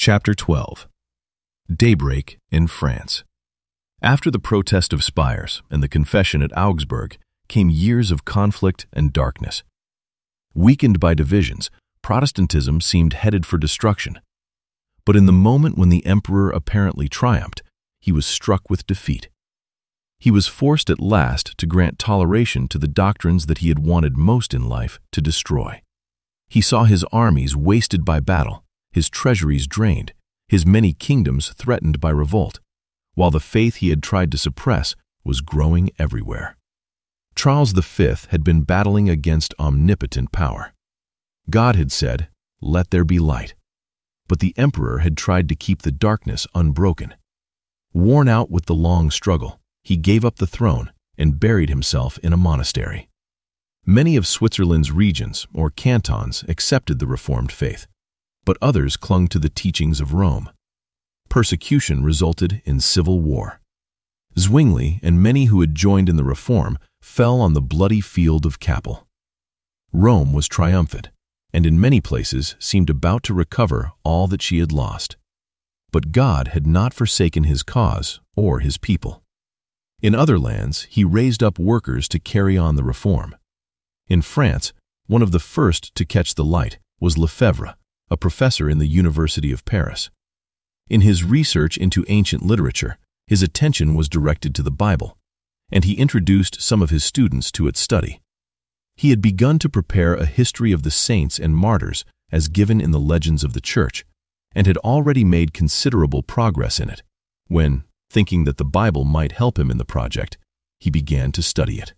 Chapter 12. Daybreak in France. After the protest of Spires and the confession at Augsburg came years of conflict and darkness. Weakened by divisions, Protestantism seemed headed for destruction. But in the moment when the emperor apparently triumphed, he was struck with defeat. He was forced at last to grant toleration to the doctrines that he had wanted most in life to destroy. He saw his armies wasted by battle, his treasuries drained, his many kingdoms threatened by revolt, while the faith he had tried to suppress was growing everywhere. Charles V had been battling against omnipotent power. God had said, "Let there be light," but the emperor had tried to keep the darkness unbroken. Worn out with the long struggle, he gave up the throne and buried himself in a monastery. Many of Switzerland's regions or cantons accepted the Reformed faith, but others clung to the teachings of Rome. Persecution resulted in civil war. Zwingli and many who had joined in the Reform fell on the bloody field of Kappel. Rome was triumphant, and in many places seemed about to recover all that she had lost. But God had not forsaken his cause or his people. In other lands, he raised up workers to carry on the Reform. In France, one of the first to catch the light was Lefebvre, a professor in the University of Paris. In his research into ancient literature, his attention was directed to the Bible, and he introduced some of his students to its study. He had begun to prepare a history of the saints and martyrs as given in the legends of the Church, and had already made considerable progress in it, when, thinking that the Bible might help him in the project, he began to study it.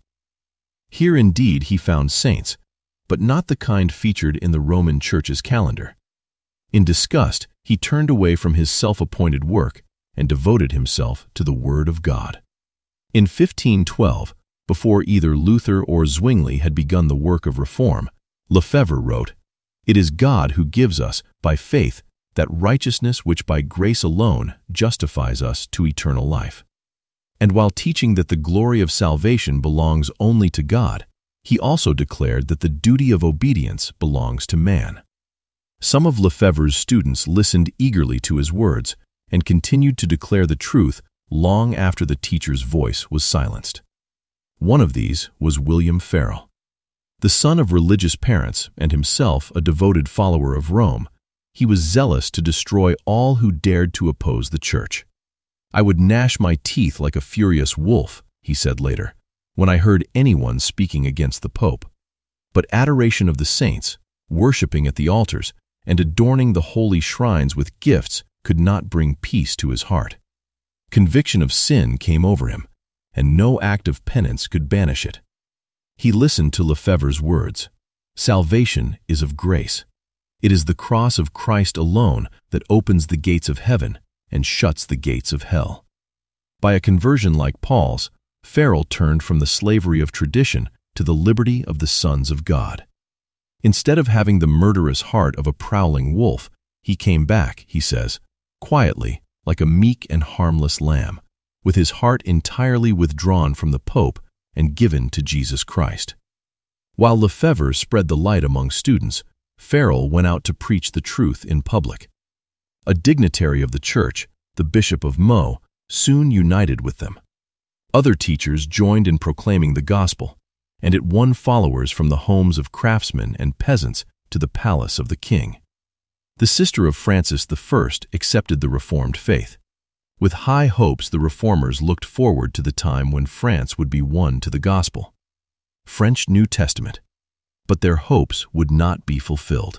Here indeed he found saints, but not the kind featured in the Roman Church's calendar. In disgust, he turned away from his self-appointed work and devoted himself to the Word of God. In 1512, before either Luther or Zwingli had begun the work of reform, Lefebvre wrote, "It is God who gives us, by faith, that righteousness which by grace alone justifies us to eternal life." And while teaching that the glory of salvation belongs only to God, he also declared that the duty of obedience belongs to man. Some of Lefebvre's students listened eagerly to his words and continued to declare the truth long after the teacher's voice was silenced. One of these was William Farel. The son of religious parents and himself a devoted follower of Rome, he was zealous to destroy all who dared to oppose the Church. "I would gnash my teeth like a furious wolf," he said later, "when I heard anyone speaking against the Pope." But adoration of the saints, worshipping at the altars, and adorning the holy shrines with gifts could not bring peace to his heart. Conviction of sin came over him, and no act of penance could banish it. He listened to Lefebvre's words, "Salvation is of grace. It is the cross of Christ alone that opens the gates of heaven and shuts the gates of hell." By a conversion like Paul's, Farel turned from the slavery of tradition to the liberty of the sons of God. Instead of having the murderous heart of a prowling wolf, he came back, he says, quietly, like a meek and harmless lamb, with his heart entirely withdrawn from the Pope and given to Jesus Christ. While Lefebvre spread the light among students, Farel went out to preach the truth in public. A dignitary of the Church, the Bishop of Meaux, soon united with them. Other teachers joined in proclaiming the gospel, and it won followers from the homes of craftsmen and peasants to the palace of the king. The sister of Francis I accepted the Reformed faith. With high hopes, the Reformers looked forward to the time when France would be won to the gospel. French New Testament. But their hopes would not be fulfilled.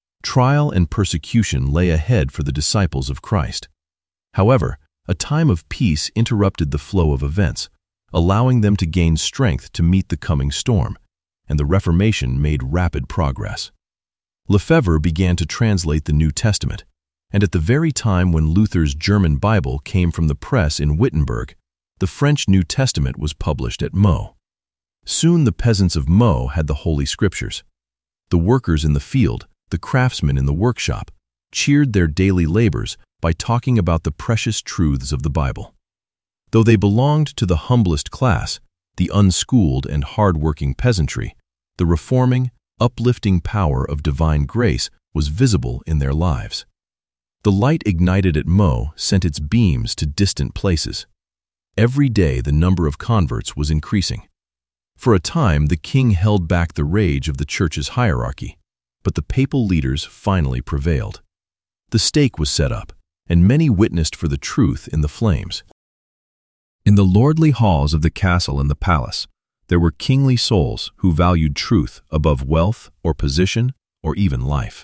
Trial and persecution lay ahead for the disciples of Christ. However, a time of peace interrupted the flow of events, allowing them to gain strength to meet the coming storm, and the Reformation made rapid progress. Lefebvre began to translate the New Testament, and at the very time when Luther's German Bible came from the press in Wittenberg, the French New Testament was published at Meaux. Soon the peasants of Meaux had the Holy Scriptures. The workers in the field, the craftsmen in the workshop, cheered their daily labors by talking about the precious truths of the Bible. Though they belonged to the humblest class, the unschooled and hard-working peasantry, the reforming, uplifting power of divine grace was visible in their lives. The light ignited at Meaux sent its beams to distant places. Every day the number of converts was increasing. For a time, the king held back the rage of the church's hierarchy, but the papal leaders finally prevailed. The stake was set up, and many witnessed for the truth in the flames. In the lordly halls of the castle and the palace, there were kingly souls who valued truth above wealth or position or even life.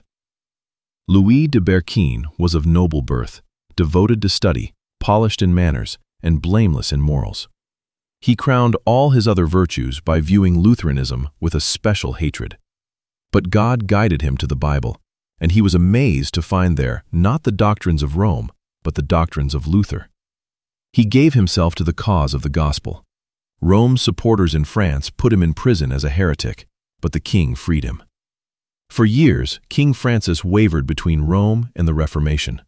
Louis de Berquin was of noble birth, devoted to study, polished in manners, and blameless in morals. He crowned all his other virtues by viewing Lutheranism with a special hatred. But God guided him to the Bible, and he was amazed to find there not the doctrines of Rome, but the doctrines of Luther. He gave himself to the cause of the gospel. Rome's supporters in France put him in prison as a heretic, but the king freed him. For years, King Francis wavered between Rome and the Reformation.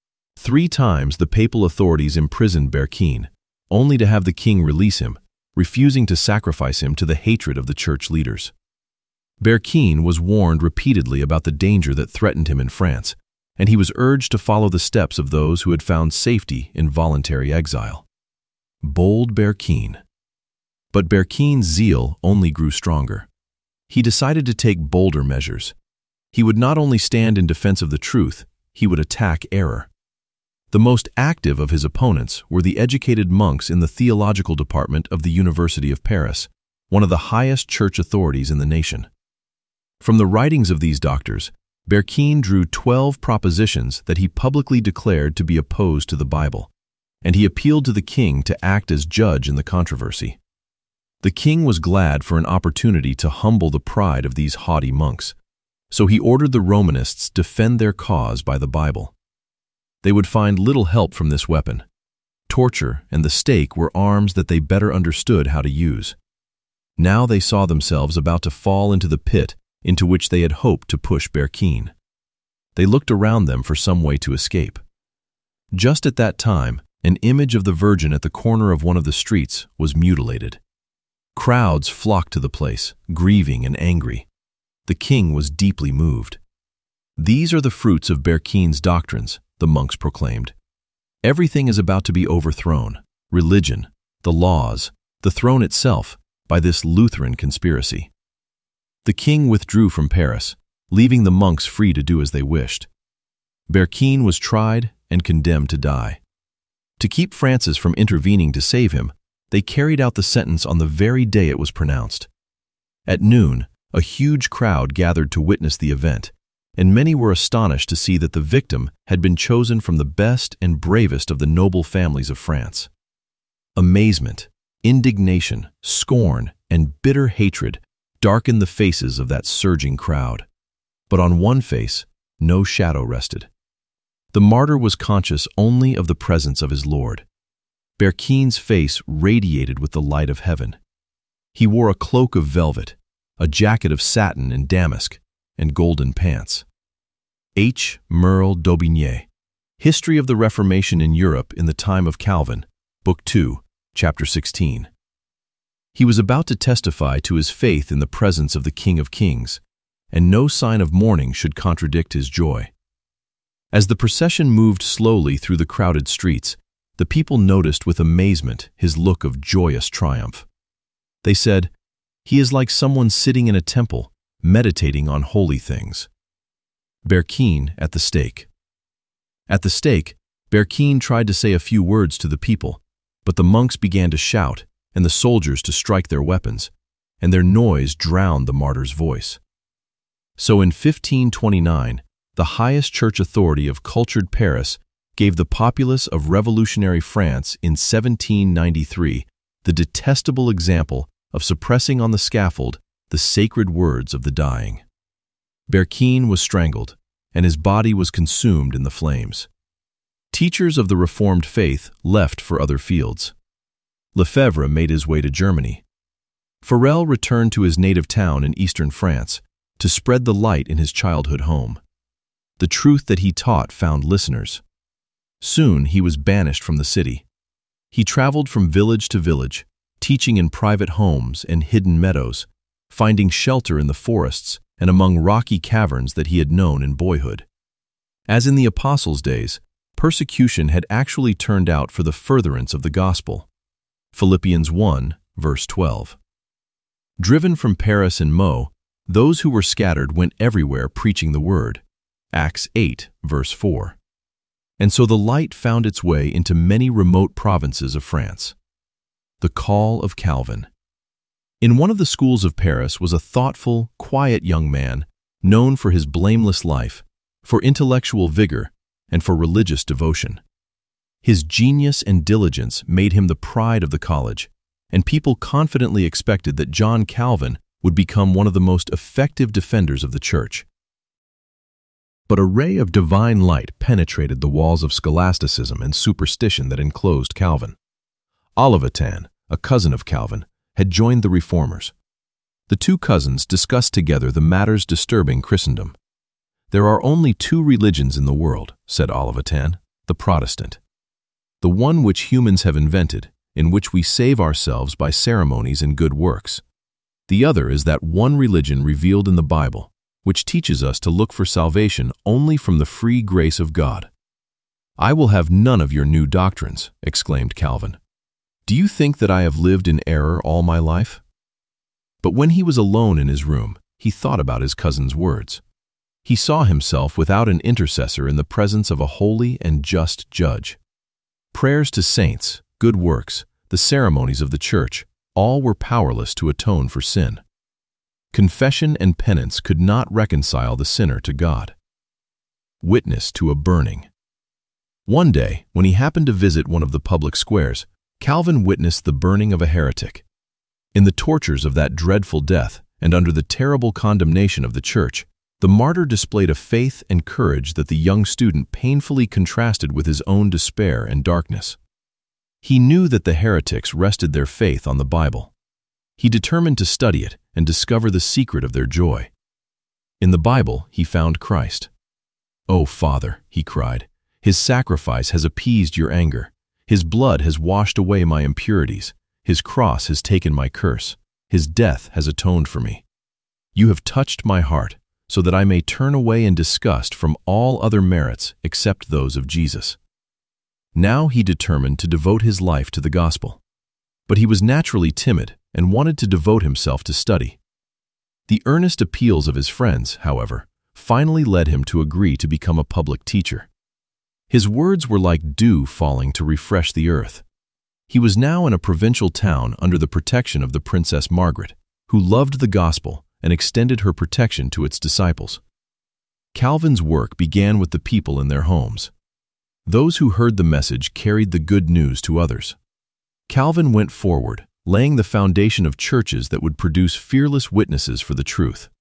3 times the papal authorities imprisoned Berquin, only to have the king release him, refusing to sacrifice him to the hatred of the church leaders. Berquin was warned repeatedly about the danger that threatened him in France, and he was urged to follow the steps of those who had found safety in voluntary exile. Bold Berquin. But Berquin's zeal only grew stronger. He decided to take bolder measures. He would not only stand in defense of the truth, he would attack error. The most active of his opponents were the educated monks in the theological department of the University of Paris, one of the highest church authorities in the nation. From the writings of these doctors, Berquin drew 12 propositions that he publicly declared to be opposed to the Bible, and he appealed to the king to act as judge in the controversy. The king was glad for an opportunity to humble the pride of these haughty monks, so he ordered the Romanists defend their cause by the Bible. They would find little help from this weapon. Torture and the stake were arms that they better understood how to use. Now they saw themselves about to fall into the pit into which they had hoped to push Berquin. They looked around them for some way to escape. Just at that time, an image of the Virgin at the corner of one of the streets was mutilated. Crowds flocked to the place, grieving and angry. The king was deeply moved. "These are the fruits of Berquin's doctrines," the monks proclaimed. "Everything is about to be overthrown, religion, the laws, the throne itself, by this Lutheran conspiracy." The king withdrew from Paris, leaving the monks free to do as they wished. Berquin was tried and condemned to die. To keep Francis from intervening to save him, they carried out the sentence on the very day it was pronounced. At noon, a huge crowd gathered to witness the event, and many were astonished to see that the victim had been chosen from the best and bravest of the noble families of France. Amazement, indignation, scorn, and bitter hatred darkened the faces of that surging crowd. But on one face, no shadow rested. The martyr was conscious only of the presence of his Lord. Berquin's face radiated with the light of heaven. He wore a cloak of velvet, a jacket of satin and damask, and golden pants. H. Merle d'Aubigné, History of the Reformation in Europe in the Time of Calvin, Book 2, Chapter 16. He was about to testify to his faith in the presence of the King of Kings, and no sign of mourning should contradict his joy. As the procession moved slowly through the crowded streets, the people noticed with amazement his look of joyous triumph. They said, "He is like someone sitting in a temple, meditating on holy things." Berquin at the stake. At the stake, Berquin tried to say a few words to the people, but the monks began to shout and the soldiers to strike their weapons, and their noise drowned the martyr's voice. So in 1529, the highest church authority of cultured Paris gave the populace of revolutionary France in 1793 the detestable example of suppressing on the scaffold the sacred words of the dying. Berquin was strangled, and his body was consumed in the flames. Teachers of the Reformed faith left for other fields. Lefebvre made his way to Germany. Farel returned to his native town in eastern France to spread the light in his childhood home. The truth that he taught found listeners. Soon he was banished from the city. He traveled from village to village, teaching in private homes and hidden meadows, finding shelter in the forests and among rocky caverns that he had known in boyhood. As in the apostles' days, persecution had actually turned out for the furtherance of the gospel. Philippians 1, verse 12. Driven from Paris and Meaux, those who were scattered went everywhere preaching the word. Acts 8, verse 4. And so the light found its way into many remote provinces of France. The call of Calvin. In one of the schools of Paris was a thoughtful, quiet young man known for his blameless life, for intellectual vigor, and for religious devotion. His genius and diligence made him the pride of the college, and people confidently expected that John Calvin would become one of the most effective defenders of the church. But a ray of divine light penetrated the walls of scholasticism and superstition that enclosed Calvin. Olivetan, a cousin of Calvin, had joined the reformers. The two cousins discussed together the matters disturbing Christendom. "There are only two religions in the world," said Olivetan, "the Protestant. The one which humans have invented, in which we save ourselves by ceremonies and good works. The other is that one religion revealed in the Bible, which teaches us to look for salvation only from the free grace of God." "I will have none of your new doctrines," exclaimed Calvin. "Do you think that I have lived in error all my life?" But when he was alone in his room, he thought about his cousin's words. He saw himself without an intercessor in the presence of a holy and just judge. Prayers to saints, good works, the ceremonies of the church, all were powerless to atone for sin. Confession and penance could not reconcile the sinner to God. Witness to a burning. One day, when he happened to visit one of the public squares, Calvin witnessed the burning of a heretic. In the tortures of that dreadful death, and under the terrible condemnation of the church, the martyr displayed a faith and courage that the young student painfully contrasted with his own despair and darkness. He knew that the heretics rested their faith on the Bible. He determined to study it and discover the secret of their joy. In the Bible, he found Christ. "Oh, Father," he cried, "his sacrifice has appeased your anger. His blood has washed away my impurities. His cross has taken my curse. His death has atoned for me. You have touched my heart, so that I may turn away in disgust from all other merits except those of Jesus." Now he determined to devote his life to the gospel. But he was naturally timid and wanted to devote himself to study. The earnest appeals of his friends, however, finally led him to agree to become a public teacher. His words were like dew falling to refresh the earth. He was now in a provincial town under the protection of the Princess Margaret, who loved the gospel and extended her protection to its disciples. Calvin's work began with the people in their homes. Those who heard the message carried the good news to others. Calvin went forward, laying the foundation of churches that would produce fearless witnesses for the truth.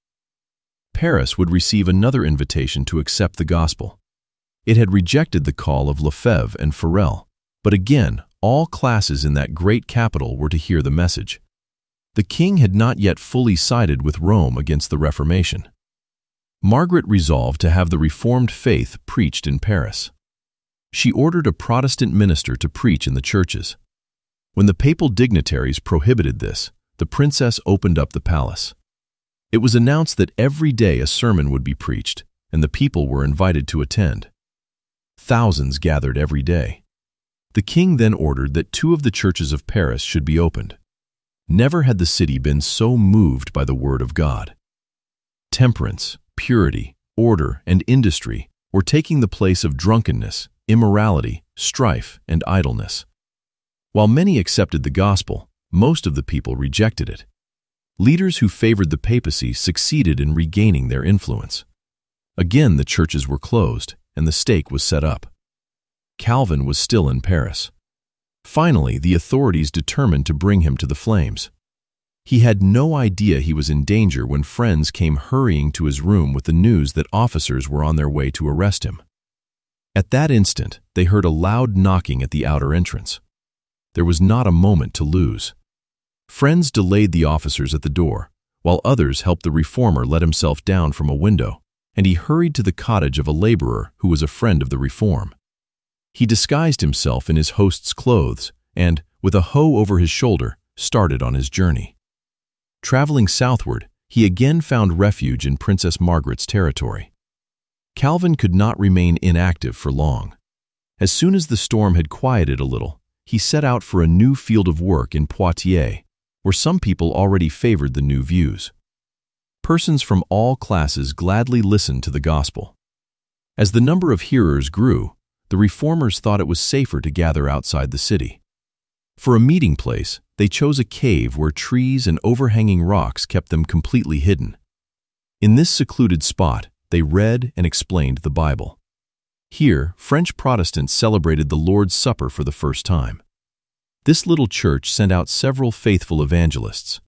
Paris would receive another invitation to accept the gospel. It had rejected the call of Lefebvre and Farel, but again, all classes in that great capital were to hear the message. The king had not yet fully sided with Rome against the Reformation. Margaret resolved to have the Reformed faith preached in Paris. She ordered a Protestant minister to preach in the churches. When the papal dignitaries prohibited this, the princess opened up the palace. It was announced that every day a sermon would be preached, and the people were invited to attend. Thousands gathered every day. The king then ordered that 2 of the churches of Paris should be opened. Never had the city been so moved by the word of God. Temperance, purity, order, and industry were taking the place of drunkenness, immorality, strife, and idleness. While many accepted the gospel, most of the people rejected it. Leaders who favored the papacy succeeded in regaining their influence. Again, the churches were closed, and the stake was set up. Calvin was still in Paris. Finally, the authorities determined to bring him to the flames. He had no idea he was in danger when friends came hurrying to his room with the news that officers were on their way to arrest him. At that instant, they heard a loud knocking at the outer entrance. There was not a moment to lose. Friends delayed the officers at the door, while others helped the reformer let himself down from a window, and he hurried to the cottage of a laborer who was a friend of the reform. He disguised himself in his host's clothes and, with a hoe over his shoulder, started on his journey. Traveling southward, he again found refuge in Princess Margaret's territory. Calvin could not remain inactive for long. As soon as the storm had quieted a little, he set out for a new field of work in Poitiers, where some people already favored the new views. Persons from all classes gladly listened to the gospel. As the number of hearers grew, the reformers thought it was safer to gather outside the city. For a meeting place, they chose a cave where trees and overhanging rocks kept them completely hidden. In this secluded spot, they read and explained the Bible. Here, French Protestants celebrated the Lord's Supper for the first time. This little church sent out several faithful evangelists.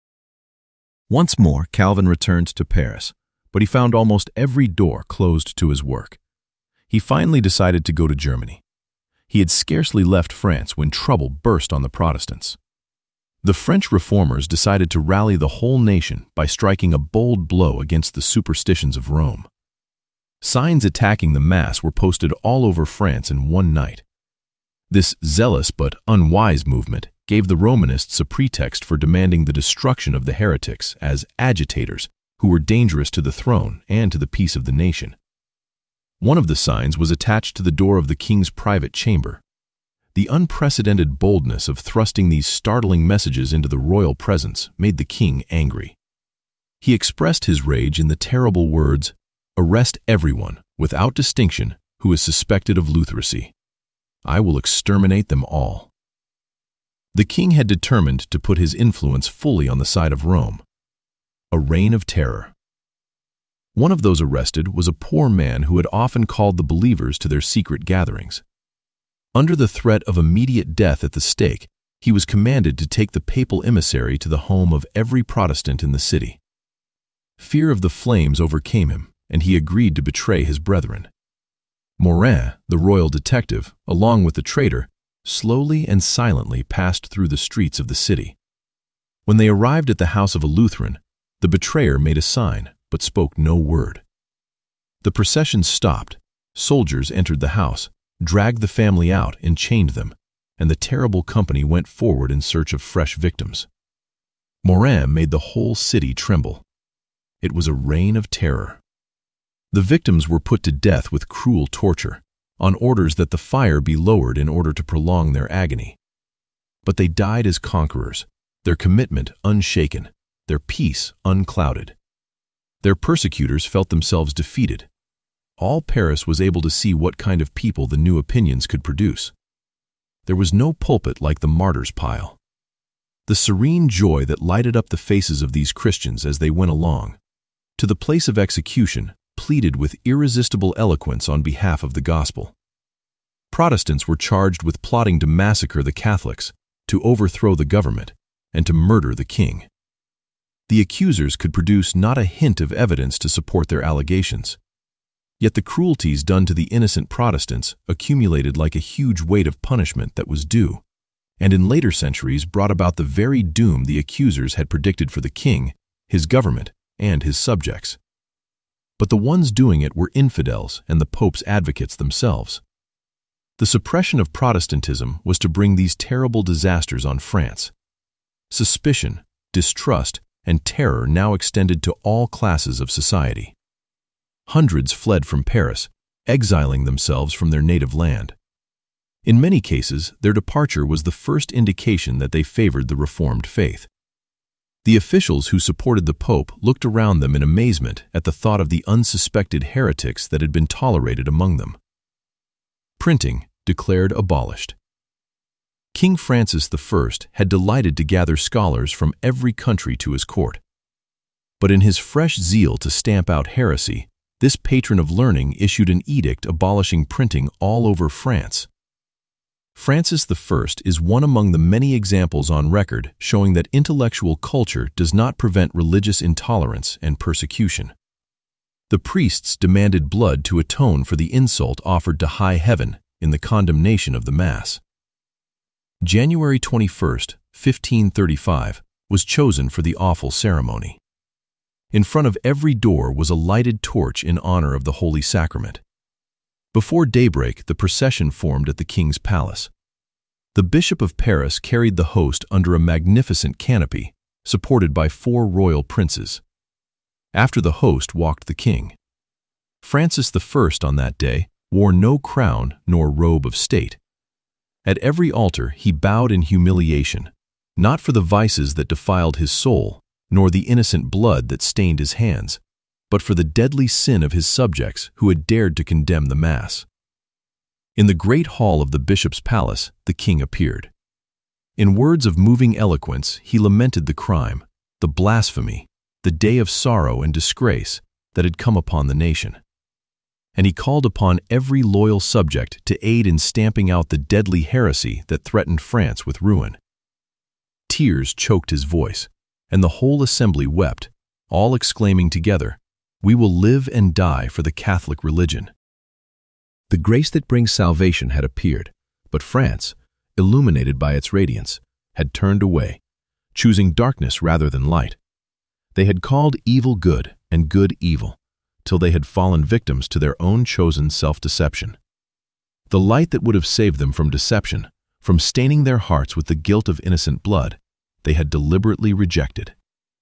Once more, Calvin returned to Paris, but he found almost every door closed to his work. He finally decided to go to Germany. He had scarcely left France when trouble burst on the Protestants. The French reformers decided to rally the whole nation by striking a bold blow against the superstitions of Rome. Signs attacking the Mass were posted all over France in one night. This zealous but unwise movement gave the Romanists a pretext for demanding the destruction of the heretics as agitators who were dangerous to the throne and to the peace of the nation. One of the signs was attached to the door of the king's private chamber. The unprecedented boldness of thrusting these startling messages into the royal presence made the king angry. He expressed his rage in the terrible words, "Arrest everyone, without distinction, who is suspected of Lutheresy. I will exterminate them all." The king had determined to put his influence fully on the side of Rome. A reign of terror. One of those arrested was a poor man who had often called the believers to their secret gatherings. Under the threat of immediate death at the stake, he was commanded to take the papal emissary to the home of every Protestant in the city. Fear of the flames overcame him, and he agreed to betray his brethren. Morin, the royal detective, along with the traitor, slowly and silently passed through the streets of the city. When they arrived at the house of a Lutheran, the betrayer made a sign, but spoke no word. The procession stopped, soldiers entered the house, dragged the family out and chained them, and the terrible company went forward in search of fresh victims. Morin made the whole city tremble. It was a reign of terror. The victims were put to death with cruel torture, on orders that the fire be lowered in order to prolong their agony. But they died as conquerors, their commitment unshaken, their peace unclouded. Their persecutors felt themselves defeated. All Paris was able to see what kind of people the new opinions could produce. There was no pulpit like the martyrs' pile. The serene joy that lighted up the faces of these Christians as they went along to the place of execution pleaded with irresistible eloquence on behalf of the gospel. Protestants were charged with plotting to massacre the Catholics, to overthrow the government, and to murder the king. The accusers could produce not a hint of evidence to support their allegations. Yet the cruelties done to the innocent Protestants accumulated like a huge weight of punishment that was due, and in later centuries brought about the very doom the accusers had predicted for the king, his government, and his subjects. But the ones doing it were infidels and the Pope's advocates themselves. The suppression of Protestantism was to bring these terrible disasters on France. Suspicion, distrust, and terror now extended to all classes of society. Hundreds fled from Paris, exiling themselves from their native land. In many cases, their departure was the first indication that they favored the Reformed faith. The officials who supported the Pope looked around them in amazement at the thought of the unsuspected heretics that had been tolerated among them. Printing declared abolished. King Francis I had delighted to gather scholars from every country to his court. But in his fresh zeal to stamp out heresy, this patron of learning issued an edict abolishing printing all over France. Francis I is one among the many examples on record showing that intellectual culture does not prevent religious intolerance and persecution. The priests demanded blood to atone for the insult offered to high heaven in the condemnation of the Mass. January 21, 1535, was chosen for the awful ceremony. In front of every door was a lighted torch in honor of the Holy Sacrament. Before daybreak, the procession formed at the king's palace. The Bishop of Paris carried the host under a magnificent canopy, supported by 4 royal princes. After the host walked the king. Francis I on that day wore no crown nor robe of state. At every altar he bowed in humiliation, not for the vices that defiled his soul, nor the innocent blood that stained his hands, but for the deadly sin of his subjects who had dared to condemn the Mass. In the great hall of the bishop's palace, the king appeared. In words of moving eloquence, he lamented the crime, the blasphemy, the day of sorrow and disgrace that had come upon the nation. And he called upon every loyal subject to aid in stamping out the deadly heresy that threatened France with ruin. Tears choked his voice, and the whole assembly wept, all exclaiming together, "We will live and die for the Catholic religion." The grace that brings salvation had appeared, but France, illuminated by its radiance, had turned away, choosing darkness rather than light. They had called evil good and good evil, till they had fallen victims to their own chosen self-deception. The light that would have saved them from deception, from staining their hearts with the guilt of innocent blood, they had deliberately rejected.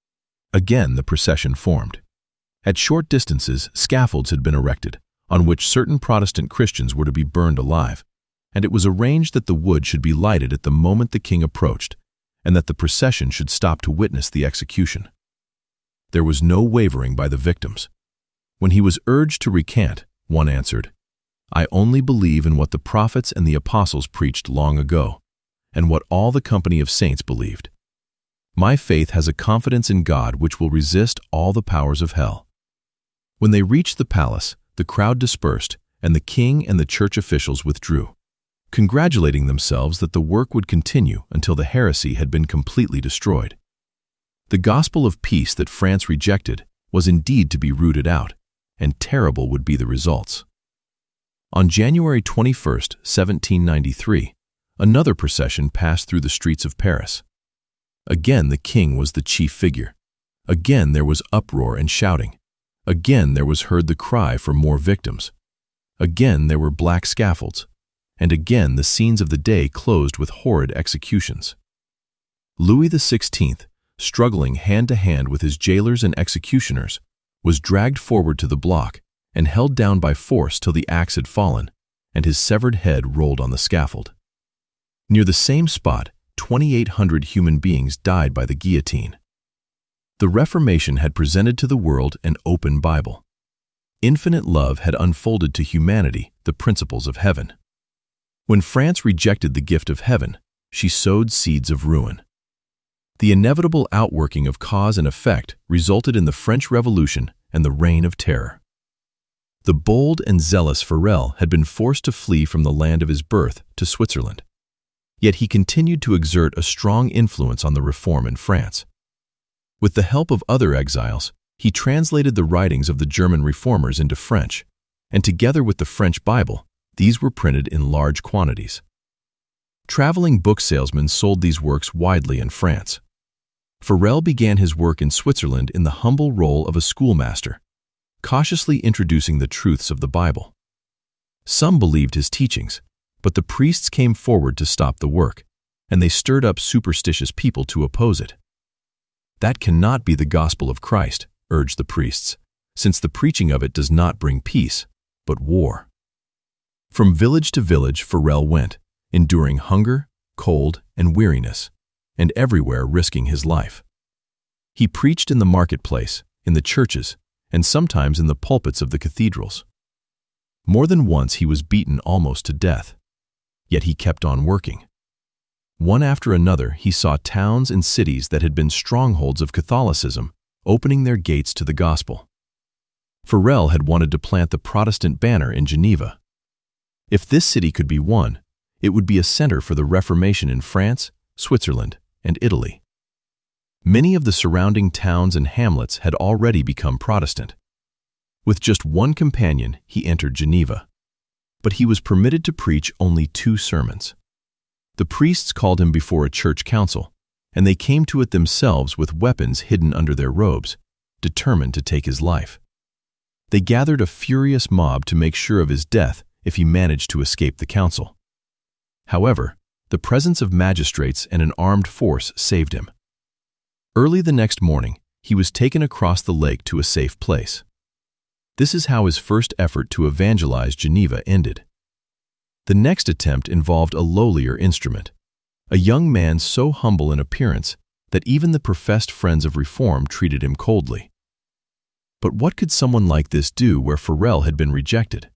Again the procession formed. At short distances, scaffolds had been erected, on which certain Protestant Christians were to be burned alive, and it was arranged that the wood should be lighted at the moment the king approached, and that the procession should stop to witness the execution. There was no wavering by the victims. When he was urged to recant, one answered, "I only believe in what the prophets and the apostles preached long ago, and what all the company of saints believed. My faith has a confidence in God which will resist all the powers of hell." When they reached the palace, the crowd dispersed, and the king and the church officials withdrew, congratulating themselves that the work would continue until the heresy had been completely destroyed. The gospel of peace that France rejected was indeed to be rooted out, and terrible would be the results. On January 21, 1793, another procession passed through the streets of Paris. Again the king was the chief figure. Again there was uproar and shouting. Again there was heard the cry for more victims. Again there were black scaffolds. And again the scenes of the day closed with horrid executions. Louis XVI, struggling hand-to-hand with his jailers and executioners, was dragged forward to the block and held down by force till the axe had fallen, and his severed head rolled on the scaffold. Near the same spot, 2,800 human beings died by the guillotine. The Reformation had presented to the world an open Bible. Infinite love had unfolded to humanity the principles of heaven. When France rejected the gift of heaven, she sowed seeds of ruin. The inevitable outworking of cause and effect resulted in the French Revolution and the Reign of Terror. The bold and zealous Farel had been forced to flee from the land of his birth to Switzerland. Yet he continued to exert a strong influence on the reform in France. With the help of other exiles, he translated the writings of the German reformers into French, and together with the French Bible, these were printed in large quantities. Traveling book salesmen sold these works widely in France. Farel began his work in Switzerland in the humble role of a schoolmaster, cautiously introducing the truths of the Bible. Some believed his teachings, but the priests came forward to stop the work, and they stirred up superstitious people to oppose it. "That cannot be the gospel of Christ," urged the priests, "since the preaching of it does not bring peace, but war." From village to village Farel went, enduring hunger, cold, and weariness, and everywhere risking his life. He preached in the marketplace, in the churches, and sometimes in the pulpits of the cathedrals. More than once he was beaten almost to death. Yet he kept on working. One after another he saw towns and cities that had been strongholds of Catholicism opening their gates to the gospel. Farel had wanted to plant the Protestant banner in Geneva. If this city could be won, it would be a center for the Reformation in France, Switzerland, and Italy. Many of the surrounding towns and hamlets had already become Protestant. With just one companion, he entered Geneva. But he was permitted to preach only 2 sermons. The priests called him before a church council, and they came to it themselves with weapons hidden under their robes, determined to take his life. They gathered a furious mob to make sure of his death if he managed to escape the council. However, the presence of magistrates and an armed force saved him. Early the next morning, he was taken across the lake to a safe place. This is how his first effort to evangelize Geneva ended. The next attempt involved a lowlier instrument, a young man so humble in appearance that even the professed friends of reform treated him coldly. But what could someone like this do where Farel had been rejected?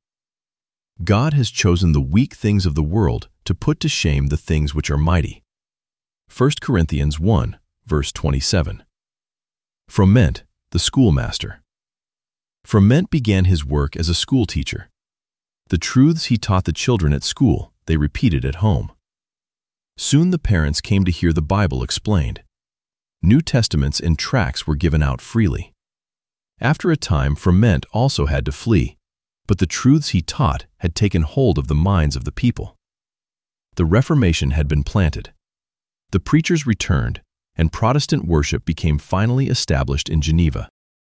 God has chosen the weak things of the world to put to shame the things which are mighty. 1 Corinthians 1, verse 27. Froment, the schoolmaster. Froment began his work as a schoolteacher. The truths he taught the children at school, they repeated at home. Soon the parents came to hear the Bible explained. New Testaments and tracts were given out freely. After a time, Froment also had to flee, but the truths he taught had taken hold of the minds of the people. The Reformation had been planted. The preachers returned, and Protestant worship became finally established in Geneva.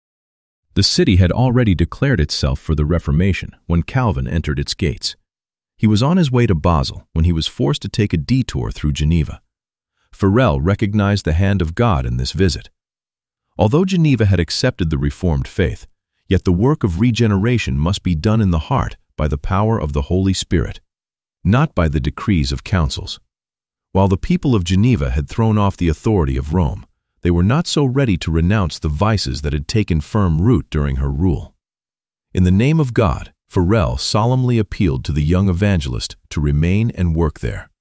The city had already declared itself for the Reformation when Calvin entered its gates. He was on his way to Basel when he was forced to take a detour through Geneva. Farel recognized the hand of God in this visit. Although Geneva had accepted the Reformed faith, yet the work of regeneration must be done in the heart by the power of the Holy Spirit, not by the decrees of councils. While the people of Geneva had thrown off the authority of Rome, they were not so ready to renounce the vices that had taken firm root during her rule. In the name of God, Farel solemnly appealed to the young evangelist to remain and work there.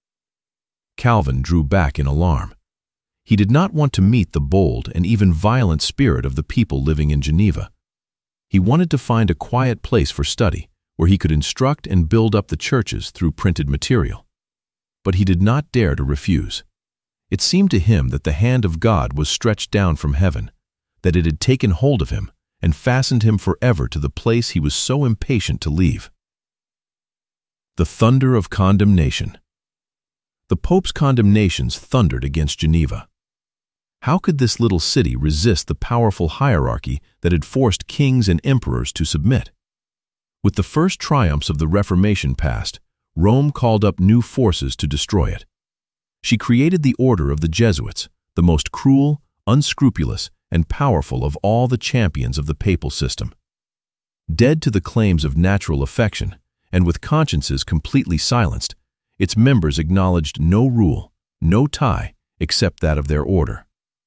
Calvin drew back in alarm. He did not want to meet the bold and even violent spirit of the people living in Geneva. He wanted to find a quiet place for study, where he could instruct and build up the churches through printed material. But he did not dare to refuse. It seemed to him that the hand of God was stretched down from heaven, that it had taken hold of him and fastened him forever to the place he was so impatient to leave. The thunder of condemnation. The Pope's condemnations thundered against Geneva. How could this little city resist the powerful hierarchy that had forced kings and emperors to submit? With the first triumphs of the Reformation past, Rome called up new forces to destroy it. She created the order of the Jesuits, the most cruel, unscrupulous, and powerful of all the champions of the papal system. Dead to the claims of natural affection, and with consciences completely silenced, its members acknowledged no rule, no tie, except that of their order.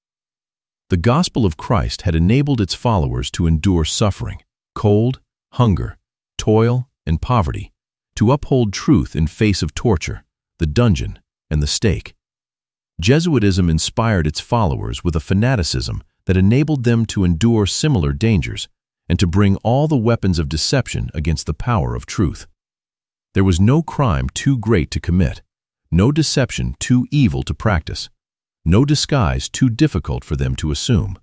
The gospel of Christ had enabled its followers to endure suffering, cold, hunger, toil, and poverty, to uphold truth in face of torture, the dungeon, and the stake. Jesuitism inspired its followers with a fanaticism that enabled them to endure similar dangers and to bring all the weapons of deception against the power of truth. There was no crime too great to commit, no deception too evil to practice, no disguise too difficult for them to assume.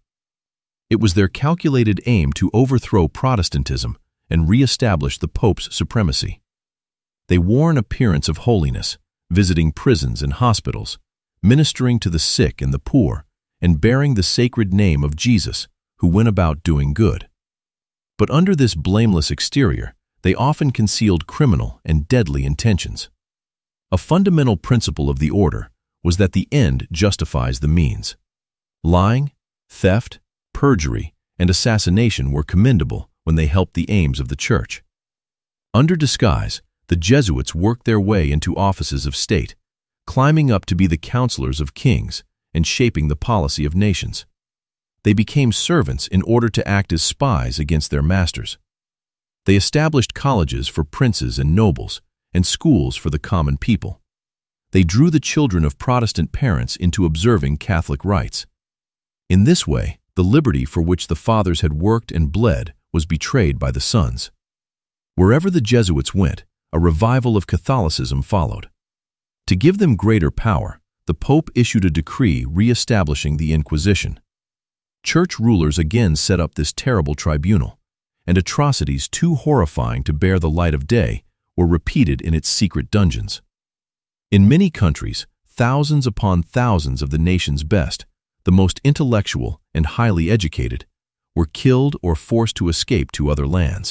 It was their calculated aim to overthrow Protestantism and re-establish the Pope's supremacy. They wore an appearance of holiness, visiting prisons and hospitals, ministering to the sick and the poor, and bearing the sacred name of Jesus, who went about doing good. But under this blameless exterior, they often concealed criminal and deadly intentions. A fundamental principle of the order was that the end justifies the means. Lying, theft, perjury, and assassination were commendable when they helped the aims of the Church. Under disguise, the Jesuits worked their way into offices of state, climbing up to be the counselors of kings and shaping the policy of nations. They became servants in order to act as spies against their masters. They established colleges for princes and nobles and schools for the common people. They drew the children of Protestant parents into observing Catholic rites. In this way, the liberty for which the fathers had worked and bled was betrayed by the sons. Wherever the Jesuits went, a revival of Catholicism followed. To give them greater power, the Pope issued a decree re-establishing the Inquisition. Church rulers again set up this terrible tribunal, and atrocities too horrifying to bear the light of day were repeated in its secret dungeons. In many countries, thousands upon thousands of the nation's best, the most intellectual and highly educated, were killed or forced to escape to other lands.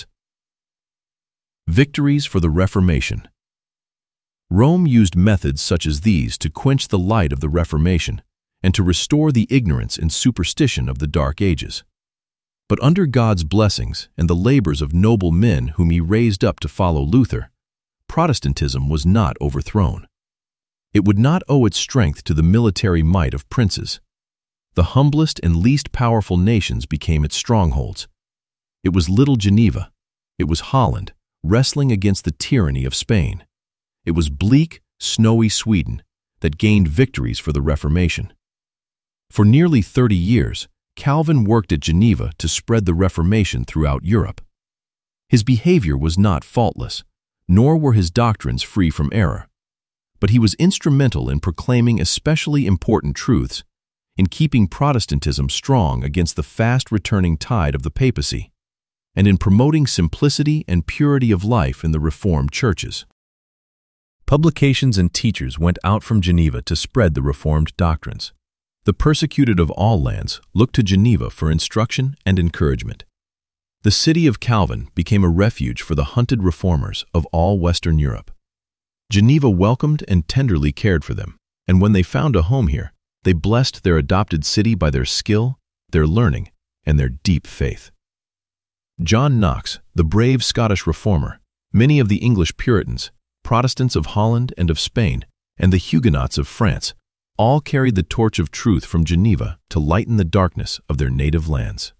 Victories for the Reformation. Rome used methods such as these to quench the light of the Reformation and to restore the ignorance and superstition of the Dark Ages. But under God's blessings and the labors of noble men whom he raised up to follow Luther, Protestantism was not overthrown. It would not owe its strength to the military might of princes. The humblest and least powerful nations became its strongholds. It was little Geneva. It was Holland, wrestling against the tyranny of Spain. It was bleak, snowy Sweden that gained victories for the Reformation. For nearly 30 years, Calvin worked at Geneva to spread the Reformation throughout Europe. His behavior was not faultless, nor were his doctrines free from error. But he was instrumental in proclaiming especially important truths, in keeping Protestantism strong against the fast-returning tide of the papacy, and in promoting simplicity and purity of life in the Reformed churches. Publications and teachers went out from Geneva to spread the Reformed doctrines. The persecuted of all lands looked to Geneva for instruction and encouragement. The city of Calvin became a refuge for the hunted reformers of all Western Europe. Geneva welcomed and tenderly cared for them, and when they found a home here, they blessed their adopted city by their skill, their learning, and their deep faith. John Knox, the brave Scottish reformer, many of the English Puritans, Protestants of Holland and of Spain, and the Huguenots of France, all carried the torch of truth from Geneva to lighten the darkness of their native lands.